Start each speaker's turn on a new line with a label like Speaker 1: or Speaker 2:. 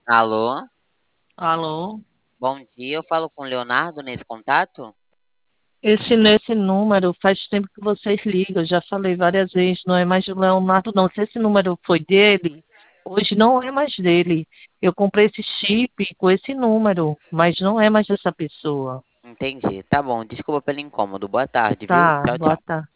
Speaker 1: Alô,
Speaker 2: Alô?
Speaker 1: bom dia. Eu falo com o Leonardo nesse contato?
Speaker 2: Nesse número faz tempo que vocês ligam, eu já falei várias vezes, não é mais do Leonardo, não. Se esse número foi dele, hoje não é mais dele. Eu comprei esse chip com esse número, mas não é mais dessa pessoa.
Speaker 1: Entendi. Tá bom. Desculpa pelo incômodo. Boa tarde, viu?
Speaker 2: Tá,
Speaker 1: Tchau,
Speaker 2: boa
Speaker 1: tchau.
Speaker 2: tarde.